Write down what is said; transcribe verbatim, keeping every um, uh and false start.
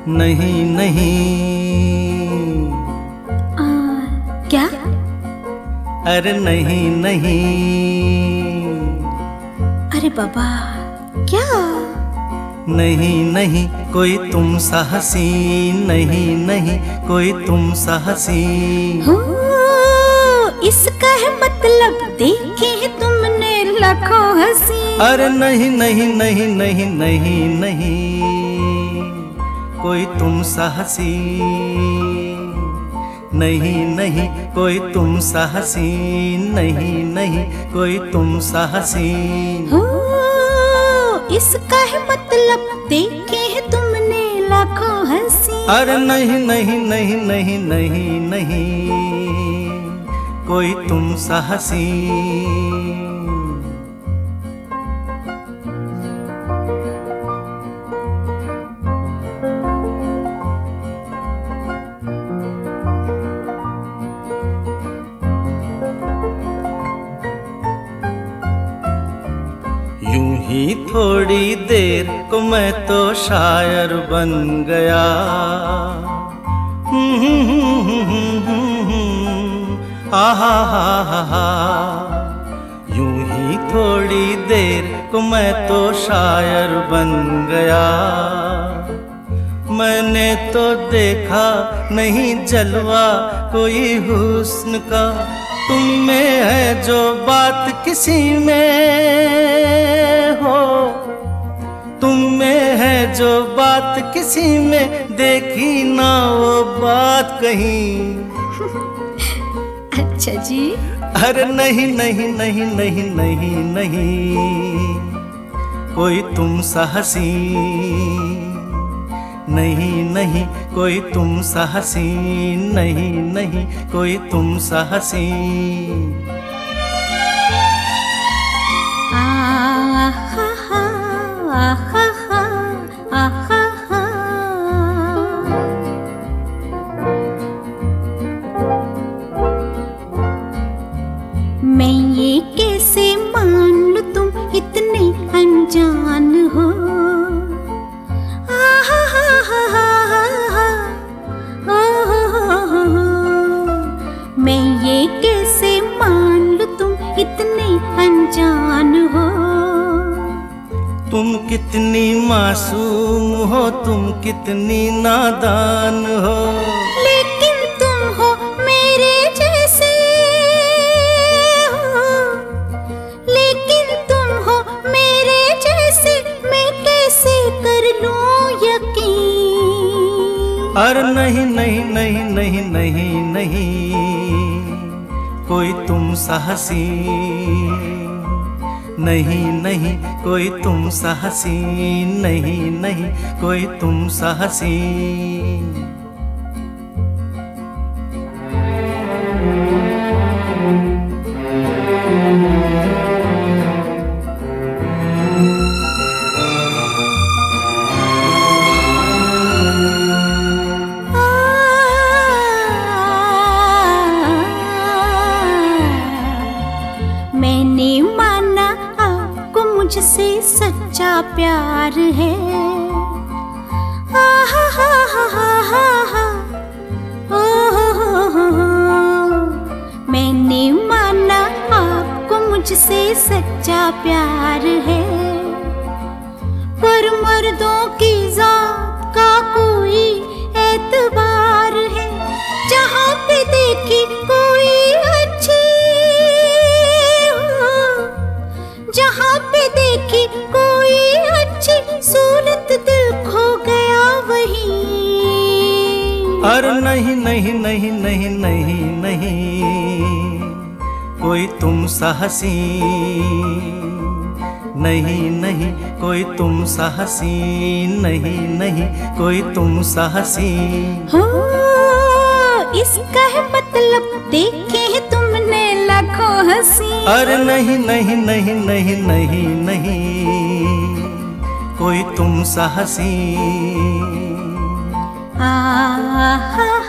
नहीं नहीं। आ, क्या? अरे नहीं नहीं। अरे बाबा क्या? नहीं नहीं कोई तुम सा हसीन, नहीं नहीं कोई तुम सा हसीन। हो इसका है मतलब देखे है तुमने लाखों हंसी। अरे नहीं नहीं नहीं नहीं नहीं नहीं कोई तुम सा हसीन, नहीं नहीं कोई तुम सा हसीन, नहीं नहीं कोई तुम सा हसीन। हो इसका है मतलब देखे है तुमने लाखों हंसी। अरे नहीं नहीं नहीं नहीं नहीं नहीं कोई तुम सा हसीन। यूं ही थोड़ी देर को मैं तो शायर बन गया। आहा हा हा हा। यूं ही थोड़ी देर को मैं तो शायर बन गया। मैंने तो देखा नहीं जलवा कोई हुस्न का, तुम में है जो बात किसी में हो, तुम में है जो बात किसी में, देखी ना वो बात कहीं। अच्छा जी। अरे नहीं नहीं नहीं नहीं नहीं नहीं कोई तुम सा हसीन, नहीं नहीं कोई तुम सा हसीन, नहीं नहीं कोई तुम सा हसीन। आ हा हा आ हा हा आ हा हा। मैं ये कैसे मान लूं तुम इतने अनजान हो। आ हा हा हा हा हा ओ हो हो हो हो। मैं ये कैसे मान लूं तुम इतने अनजान हो। तुम कितनी मासूम हो, तुम कितनी नादान हो, लेकिन तुम हो मेरे जैसे हो, लेकिन तुम हो मेरे जैसे, मैं कैसे कर लूं यकीन। अरे नहीं नहीं नहीं नहीं नहीं नहीं कोई तुम सा हसीन, नहीं नहीं कोई तुम सा हसीन, नहीं नहीं कोई तुम सा हसीन। मैंने माना आपको मुझसे सच्चा प्यार है। आ हा हा हा हा हा हा ओ हो हो हो हो। मैंने माना आपको मुझसे सच्चा प्यार है, पर मर्दों की जात का कोई एतबार है। जहाँ पे देखी कोई अच्छी हो, जहाँ पे देखी कोई अच्छी सूरत, दिल खो गया वहीं। अरे नहीं नहीं नहीं नहीं नहीं नहीं कोई तुम सा हसीन, नहीं नहीं कोई तुम सा हसीन, नहीं नहीं कोई तुम सा हसीन। हो इसका है मतलब देखे है तुमने लाखों हंसी। अरे नहीं नहीं नहीं नहीं नहीं नहीं कोई तुम सा हसीन। आ हा